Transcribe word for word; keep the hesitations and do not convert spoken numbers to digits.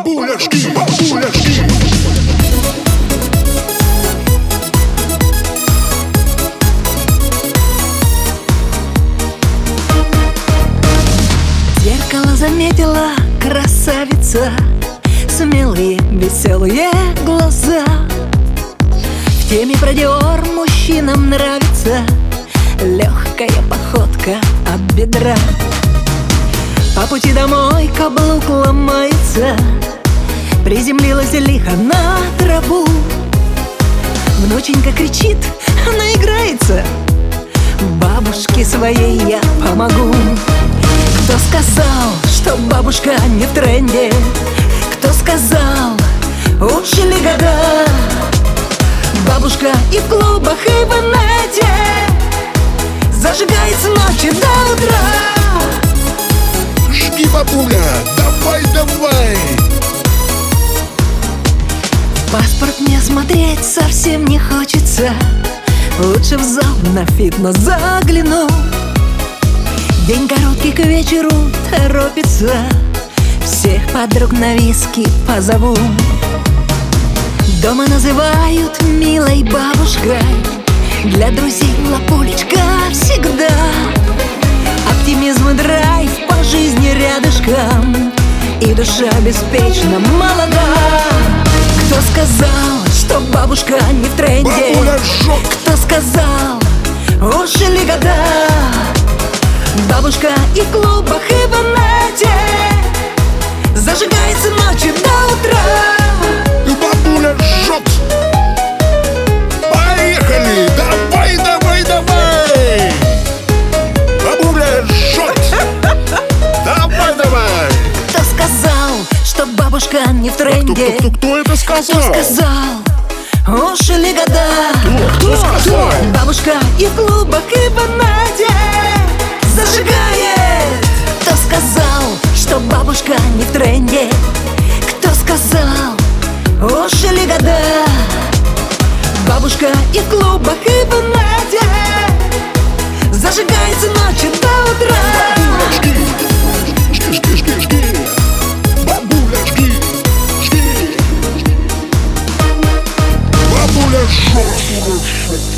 Бабуляшки, бабуляшки. Зеркало заметила красавица, смелые, веселые глаза. В теме про Диор мужчинам нравится легкая походка от бедра. По пути домой каблук ломается, приземлилась лихо на траву. Внученька кричит, она играется, бабушке своей я помогу. Кто сказал, что бабушка не в тренде? Кто сказал, ушли года? Бабушка и в клубах, и в инете зажигает с ночи до утра. Жги, бабуля, давай, давай. Паспорт мне смотреть совсем не хочется, лучше в зал на фитнес загляну. День короткий, к вечеру торопится, всех подруг на виски позову. Дома называют милой бабушкой, для друзей лапулечка всегда. Оптимизм и драйв по жизни рядышком, и душа беспечно молода. Кто сказал, что бабушка не в тренде? Бабуля, шок. Кто сказал, ушли года? Бабушка и в клубах, и в инете зажигается ночью до утра. Бабуля, шок. Поехали, давай, давай, давай. Бабуля, шок. Давай, давай. Кто сказал, что бабушка не в тренде? Кто, кто, кто, кто это сказал? Кто сказал, ушли года? Кто, кто сказал? Бабушка и в клубах, и в инете зажигает. Кто сказал, что бабушка не в тренде? Кто сказал, ушли года? Бабушка и в клубах, и в инете зажигается ночью до утра. Жги, жги, жги, жги, жги. Бабуля, жги, жги. Бабуля, шок.